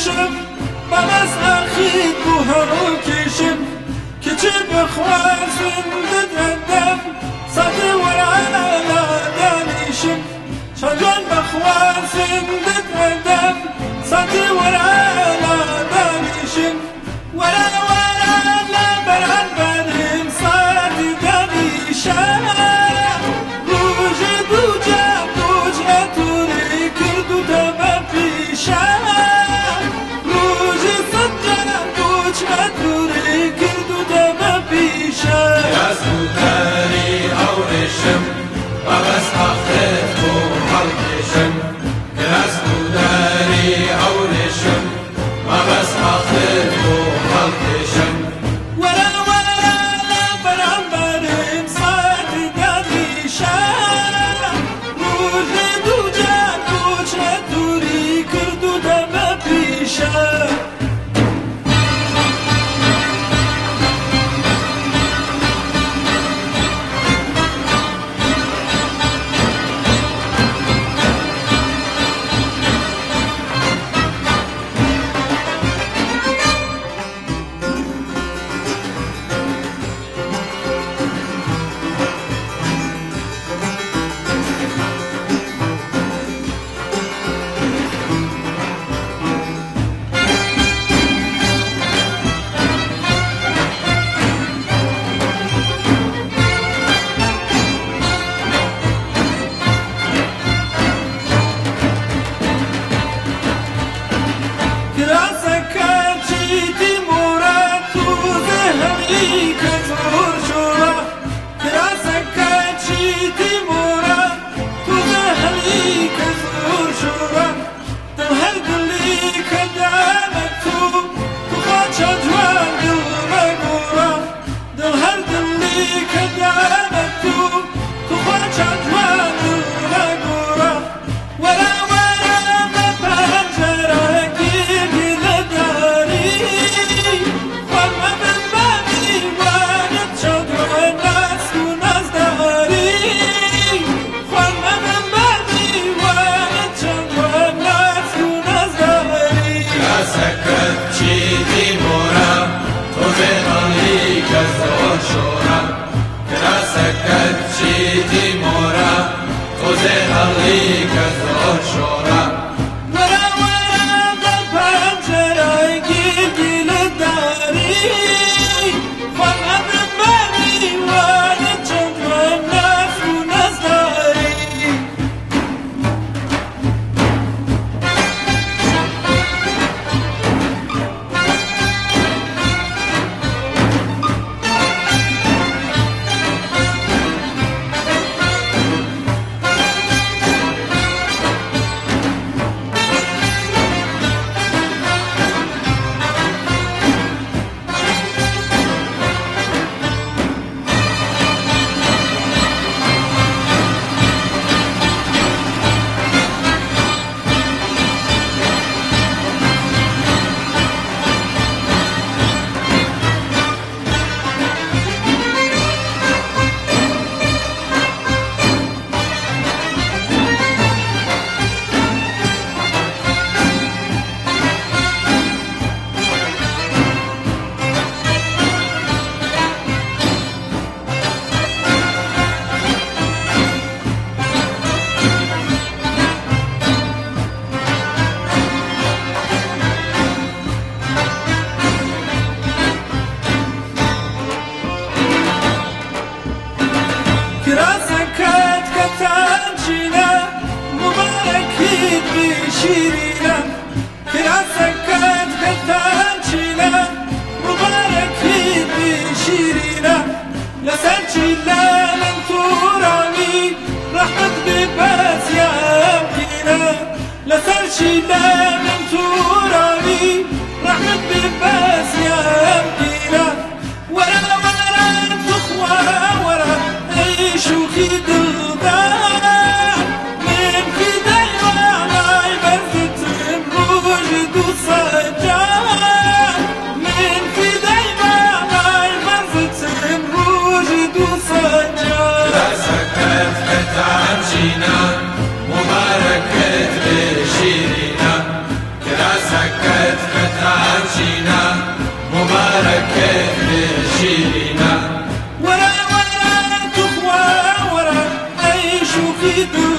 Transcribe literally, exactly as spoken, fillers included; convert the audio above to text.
کشم من از اخید بو هرو کشم که چه بخواه زنده دندم ساده ورعلا دانشم چجان بخواه زنده دندم ساده ورعلا دانشم ورا ورا لبران بنم ساده دانشم روژ دوجه دوجه توری کردو دمه پیشم روژ سنجه دوجه توری کردو دمه پیشم یزدو داری آورشم بغز آخرت بو حلقشم یزدو داری آورشم بغز آخرت بو حلقشم ورا ورا لبران بنم ساده دانشم روژ دوجه دوجه توری کردو دمه پیشم مباركة بشيرنا كراسك دید